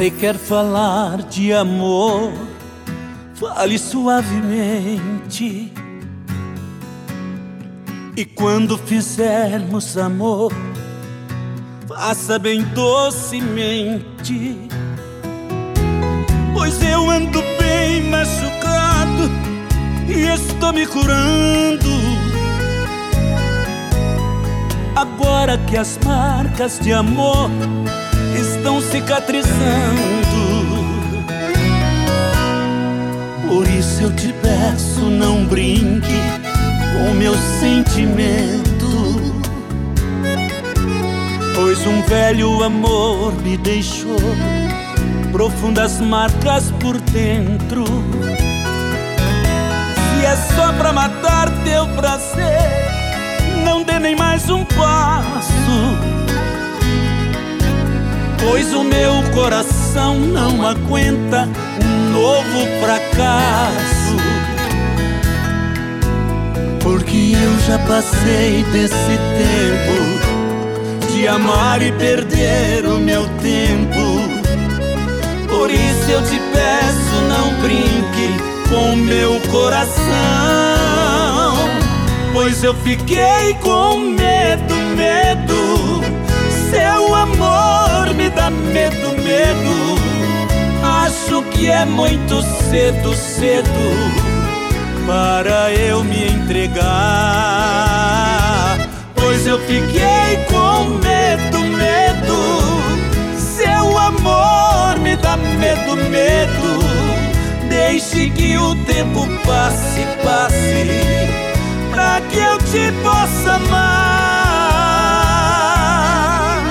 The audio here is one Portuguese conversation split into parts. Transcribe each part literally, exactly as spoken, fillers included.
você quer falar de amor, fale suavemente. E quando fizermos amor, faça bem docemente. Pois eu ando bem machucado e estou me curando. Agora que as marcas de amor estão cicatrizando, por isso eu te peço, não brinque com meu sentimento. Pois um velho amor me deixou profundas marcas por dentro. Se é só pra matar teu prazer, não dê nem mais um passo, pois o meu coração não aguenta um novo fracasso. Porque eu já passei desse tempo de amar e perder o meu tempo. Por isso eu te peço, não brinque com meu coração, pois eu fiquei com medo, medo. Seu amor me dá medo, medo. Acho que é muito cedo, cedo para eu me entregar. Pois eu fiquei com medo, medo. Seu amor me dá medo, medo. Deixe que o tempo passe, passe, pra que eu te possa amar.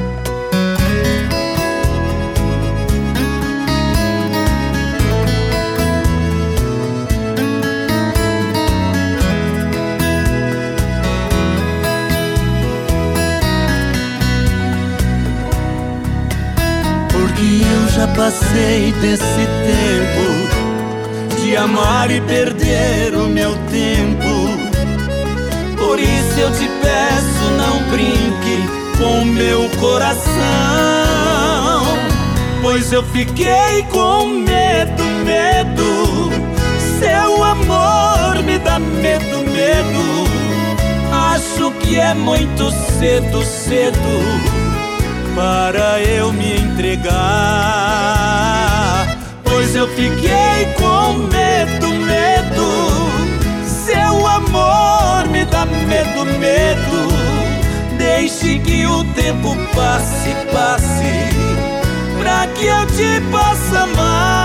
Porque eu já passei desse tempo de amar e perder o meu tempo. Por isso eu te peço, não brinque com meu coração, pois eu fiquei com medo, medo. Seu amor me dá medo, medo. Acho que é muito cedo, cedo para eu me entregar. Pois eu fiquei com medo, medo. Seu amor me dá medo, medo. Deixe que o tempo passe, passe, pra que eu te possa amar.